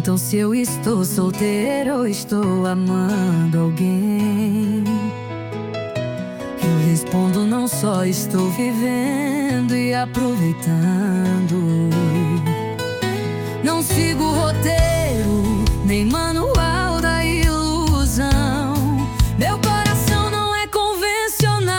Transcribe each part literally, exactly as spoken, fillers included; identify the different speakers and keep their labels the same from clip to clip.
Speaker 1: perguntam se eu estou solteiro ou estou amando alguém. Eu respondo: não só estou vivendo e aproveitando. Não sigo roteiro, nem manual da ilusão. Meu coração não é convencional.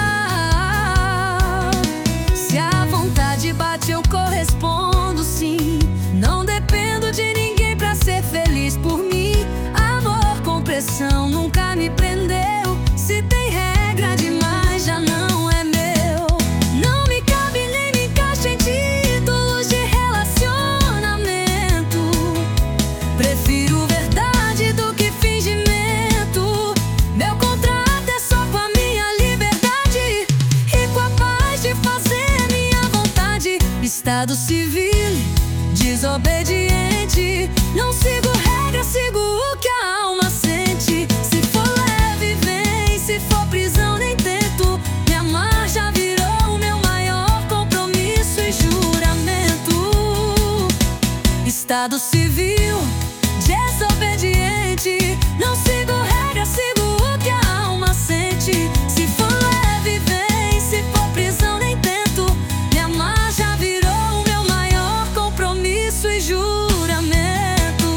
Speaker 1: Se a vontade bate, eu correspondo sim. Não dependo de ninguém pra ser feliz por mim. Amor com pressão nunca me prendeu. Se tem regra demais, já não é meu. Não me cabe nem me encaixa em títulos de relacionamento. Prefiro verdade do que fingimento. Meu contrato é só com a minha liberdade e com a paz de fazer minha vontade. Estado civil desobediente. Não sigo regra, sigo o que a alma sente. Se for leve, vem. Se for prisão, nem tento. Me amar já virou o meu maior compromisso e juramento. Estado civil desobediente. Não sigo regra, sigo o que a alma sente. Se for leve, vem. Se for prisão, nem tento. Me amar já virou o meu maior compromisso e juramento.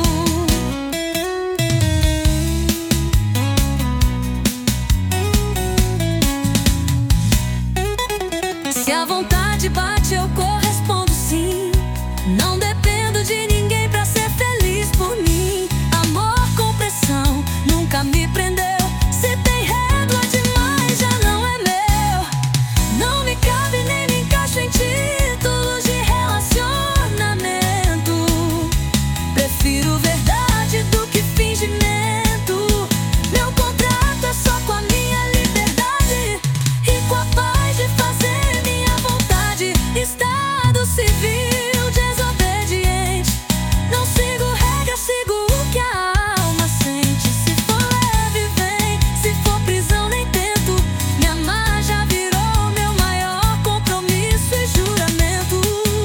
Speaker 1: Se a vontade bate, eu correspondo sim. Não dependo de ninguém pra ser feliz por mim. Amor com pressão nunca me prendeu. Se tem régua demais, já não é meu. Não me cabe nem me encaixo em títulos de relacionamento. Prefiro verdade do que fingimento. Meu contrato é só com a minha liberdade e com a paz de fazer minha vontade. Estado civil desobediente. Não sigo regra, sigo o que a alma sente. Se for leve, vem. Se for prisão, nem tento. Me amar já virou meu maior compromisso e juramento.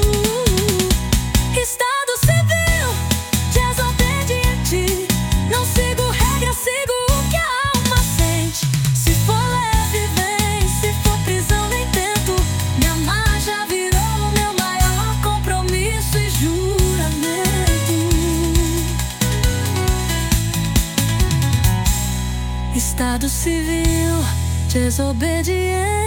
Speaker 1: Estado civil desobediente. Não sigo regra, sigo o que a alma sente. Se for leve, vem. Se for prisão, nem tento. Me amar já virou meu maior compromisso e juramento. Estado civil desobediente.